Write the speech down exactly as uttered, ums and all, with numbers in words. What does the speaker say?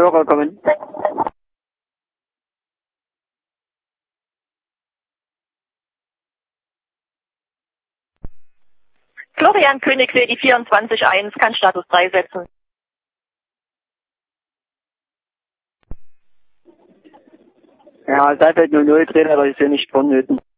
Hörer kommen. Florian König will die vierundzwanzig eins, kann Status drei setzen. Ja, Seifeld null null, Trainer, aber ist hier nicht vonnöten.